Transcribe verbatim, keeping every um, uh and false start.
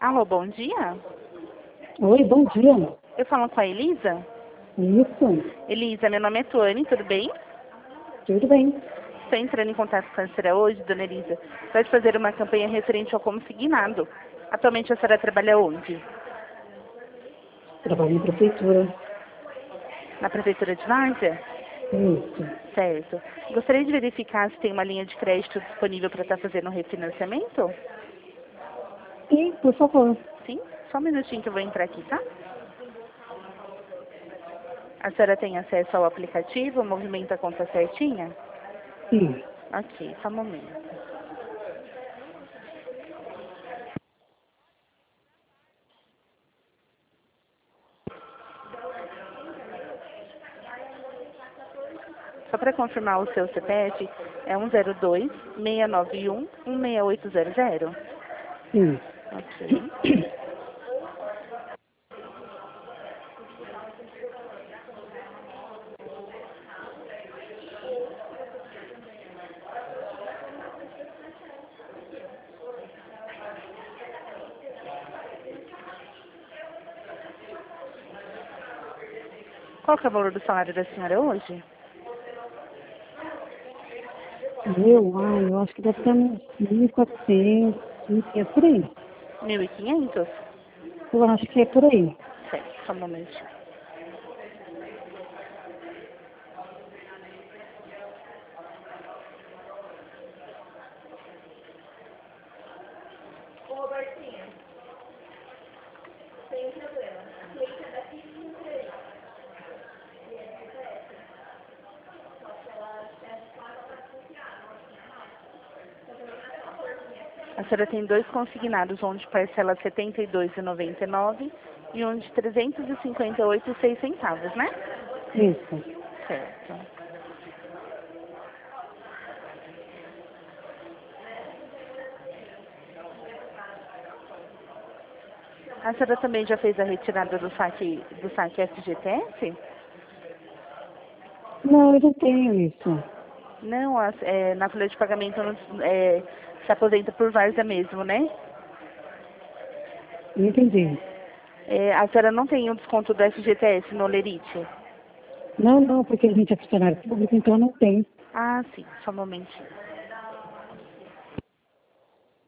Alô, bom dia. Oi, bom dia. Eu falo com a Elisa? Isso, Elisa, meu nome é Tuane, tudo bem? tudo bem. Estou entrando em contato com a senhora hoje, dona Elisa, para fazer uma campanha referente ao consignado. Atualmente a senhora trabalha onde? Trabalho em prefeitura. Na Prefeitura de Várzea? Isso. Certo. Gostaria de verificar se tem uma linha de crédito disponível para estar fazendo um refinanciamento? E, por favor. Sim? Só um minutinho que eu vou entrar aqui, tá? A senhora tem acesso ao aplicativo, movimenta a conta certinha? Sim. Ok, só um momento. Só para confirmar o seu C P F, é um zero dois, seis nove um, um seis oito zero zero? Sim. Ok. Qual que é o valor do salário da senhora hoje? Eu, ai, eu acho que deve ter uns mil e quatrocentos, mil e quinhentos por aí. mil e quinhentos? Eu acho que é por aí. Certo, só um momentinho. A senhora tem dois consignados, um de parcela setenta e dois reais e noventa e nove centavos e um de trezentos e cinquenta e oito reais e seis centavos, né? Isso. Certo. A senhora também já fez a retirada do saque, do saque F G T S? Não, eu não tenho isso. Não, as- é, na folha de pagamento não- é, se aposenta por várzea mesmo, né? Não entendi. É, a senhora não tem o desconto do F G T S no Lerite? Não, não, porque a gente é funcionário público, então não tem. Ah, sim, só um momentinho.